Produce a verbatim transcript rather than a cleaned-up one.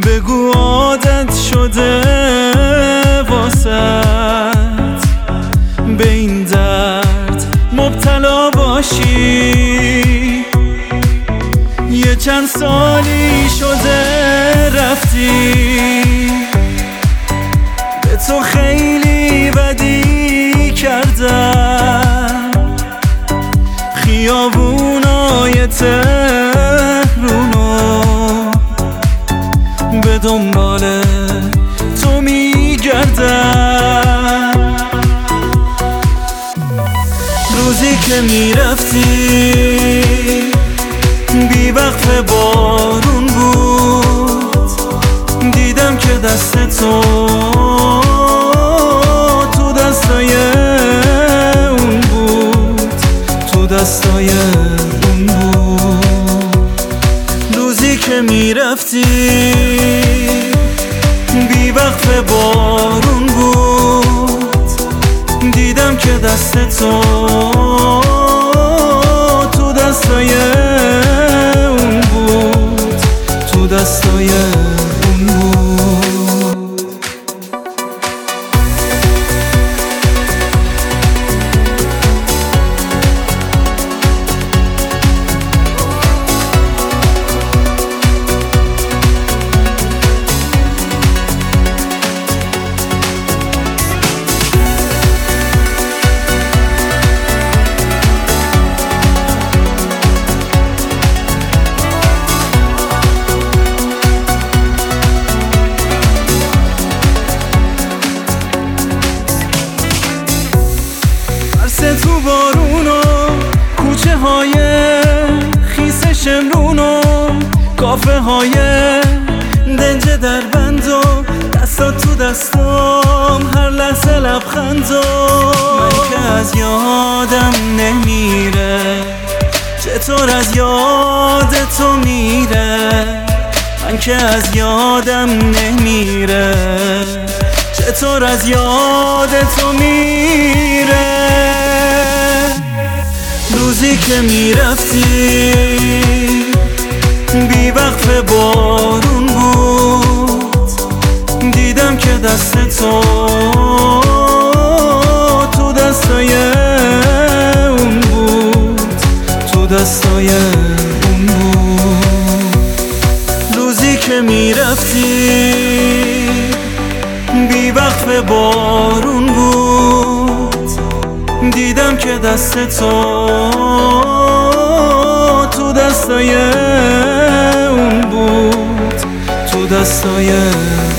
بگو عادت شده واسط به این درد مبتلا باشی. یه چند سالی شده رفتی، به تو خیلی بدی کردم. خیابونای تهرونو به دنبال تو میگردم. روزی که میرفتی بی وقت بارون بود، دیدم که دست تو تو دستای اون بود، تو دستای اون بود. روزی که میرفتی بی وقت بارون بود، دیدم که دست تو تو دستای اون بود، تو دستای اون بود. تو بارونو کوچه های خیس شمرونو کافه های دنج در بندو دستا تو دستام هر لحظه لبخندو. من که از یادم نمیره چطور از یاد تو میره، من که از یادم نمیره چطور از یاد تو میره. روزی که میرفتی بی وقت بارون بود، دیدم که دست تو تو دستای اون بود، تو دستای اون بود. روزی که میرفتی بی وقت بارون بود، دیدم که دست تو تو دستای اون بود، تو دستای